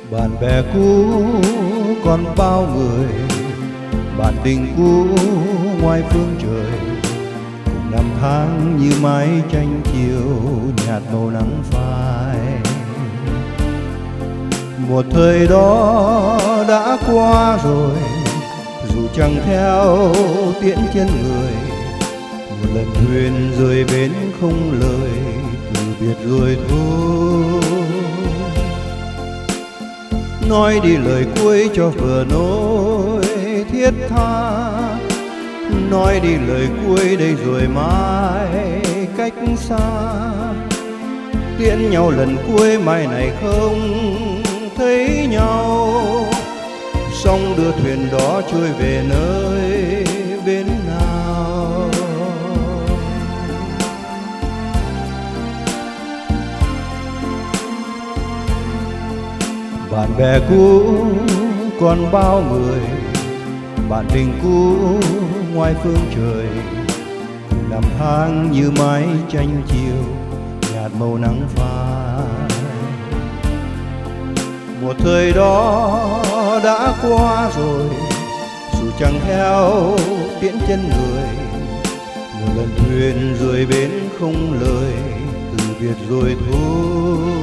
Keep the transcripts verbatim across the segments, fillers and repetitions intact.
Bạn bè cũ còn bao người, bạn tình cũ ngoài phương trời, cùng năm tháng như mái tranh chiều nhạt màu nắng phai. Một thời đó đã qua rồi, dù chẳng theo tiễn chân người. Một lần thuyền rời bến không lời, từ biệt rồi thôi. Nói đi lời cuối cho vừa nỗi thiết tha, nói đi lời cuối đây rồi mai cách xa. Tiễn nhau lần cuối mai này không thấy nhau, song đưa thuyền đó trôi về nơi bên nào. Bạn bè cũ còn bao người, bạn tình cũ ngoài phương trời, năm tháng như mái tranh chiều nhạt màu nắng phai. Một thời đó đã qua rồi, dù chẳng theo tiễn chân người. Một lần thuyền rời bến không lời, từ biệt rồi thôi.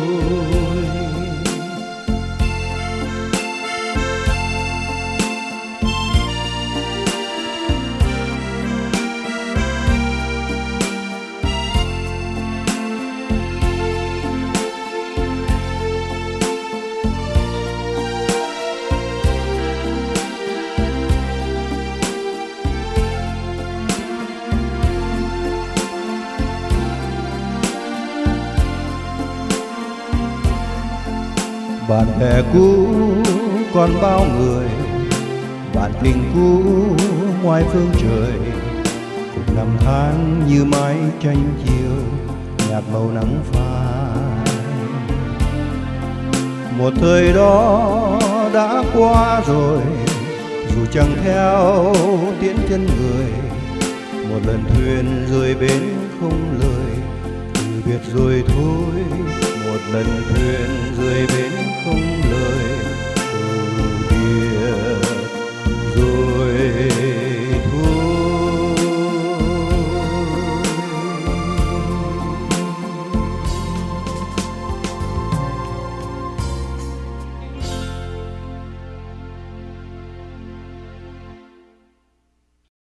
Bạn bè cũ còn bao người, bạn tình cũ ngoài phương trời, cùng năm tháng như mái tranh chiều nhạt màu nắng phai. Một thời đó đã qua rồi, dù chẳng theo tiễn chân người. Một lần thuyền rời bến không lời, từ biệt rồi thôi. Một lần thuyền rời bến không lời,